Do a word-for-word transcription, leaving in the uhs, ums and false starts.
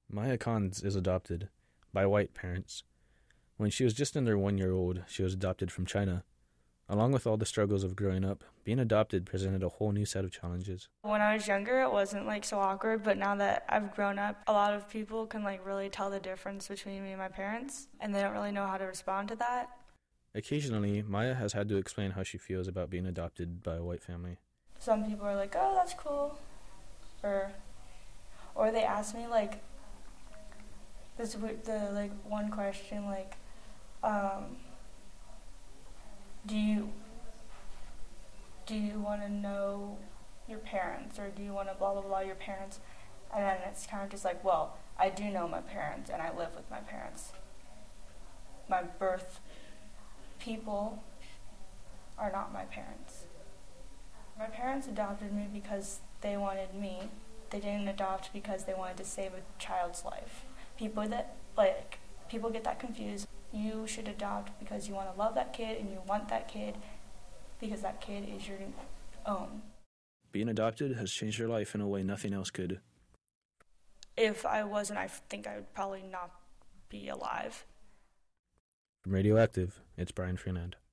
Maya Khans is adopted by white parents. When she was just under one year old, she was adopted from China. Along with all the struggles of growing up, being adopted presented a whole new set of challenges. When I was younger, it wasn't like so awkward, but now that I've grown up, a lot of people can like really tell the difference between me and my parents, and they don't really know how to respond to that. Occasionally, Maya has had to explain how she feels about being adopted by a white family. Some people are like, "Oh, that's cool," or, or they ask me like, this the like one question like, um, do you do you want to know your parents, or do you want to blah blah blah your parents? And then it's kind of just like, well, I do know my parents, and I live with my parents. My birth people are not my parents. My parents adopted me because they wanted me. They didn't adopt because they wanted to save a child's life. People that, like, people get that confused. You should adopt because you want to love that kid and you want that kid because that kid is your own. Being adopted has changed your life in a way nothing else could. If I wasn't, I think I would probably not be alive. From Radioactive, it's Brian Fernand.